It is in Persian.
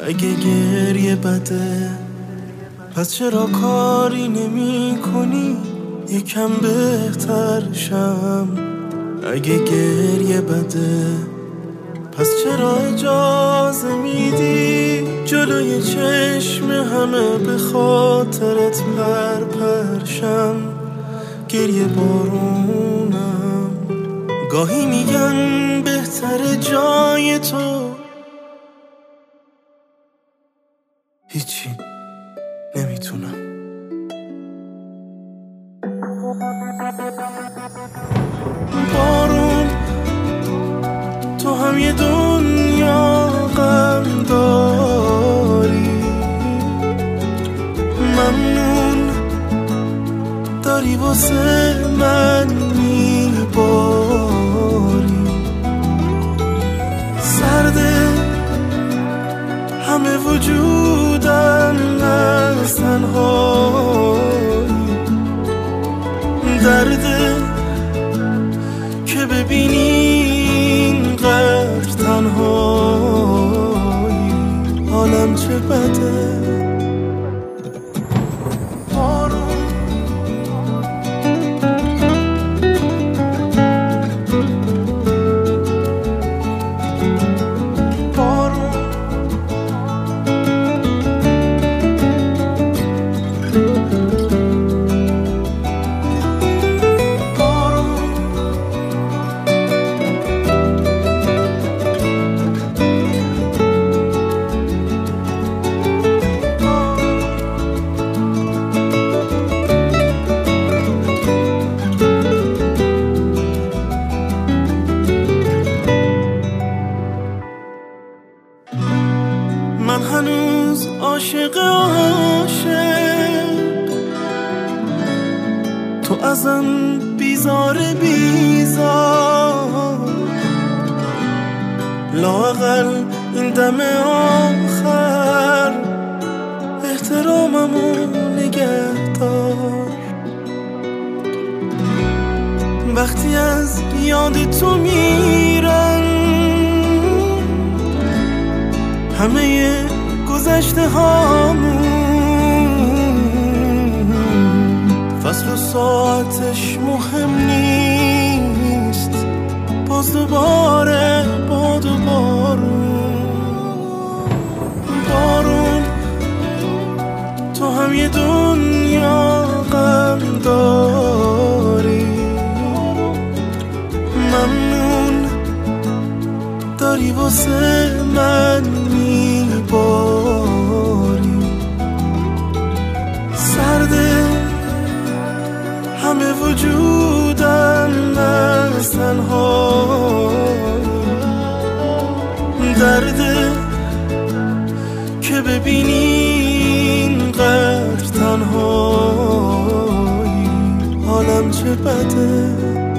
اگه گریه بده پس چرا کاری نمی کنی یکم بهتر شم؟ اگه گریه بده پس چرا اجازه میدی جلوی چشم همه به خاطرت پرشم؟ گریه بارونم گاهی میگن بهتر جای تو هیچی نمیتونم. بارون تو هم یه دنیا غم داری، ممنون داری واسه من میباری. سرده همه وجودم از تنهایی، درده که ببینی اینقدر تنهایی حالم چه بده. من هنوز عاشق تو ازم بیزار لااقل این دم آخر احتراممو نگه دار. وقتی از یاد تو میرم همه گذشته هامون، فصل و ساعتش مهم نیست، باز دوباره باد و بارون تو هم یه دنیا غم داری، ممنون داری واسه من میباری. سرده همه وجودم از تنهایی، درده که ببینی اینقدر تنهایی حالم چه بده.